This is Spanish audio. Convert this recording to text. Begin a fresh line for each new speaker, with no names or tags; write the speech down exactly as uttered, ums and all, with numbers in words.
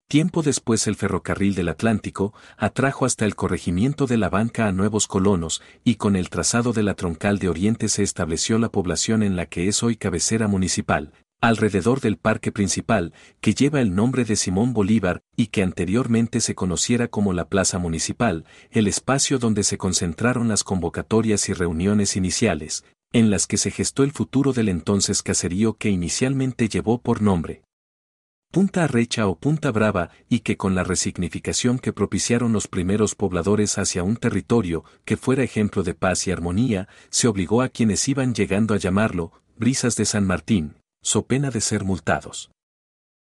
Tiempo después el ferrocarril del Atlántico atrajo hasta el corregimiento de La Banca a nuevos colonos y con el trazado de la troncal de Oriente se estableció la población en la que es hoy cabecera municipal, alrededor del parque principal, que lleva el nombre de Simón Bolívar y que anteriormente se conociera como la Plaza Municipal, el espacio donde se concentraron las convocatorias y reuniones iniciales, en las que se gestó el futuro del entonces caserío que inicialmente llevó por nombre Punta Arrecha o Punta Brava y que con la resignificación que propiciaron los primeros pobladores hacia un territorio que fuera ejemplo de paz y armonía, se obligó a quienes iban llegando a llamarlo Brisas de San Martín, so pena de ser multados.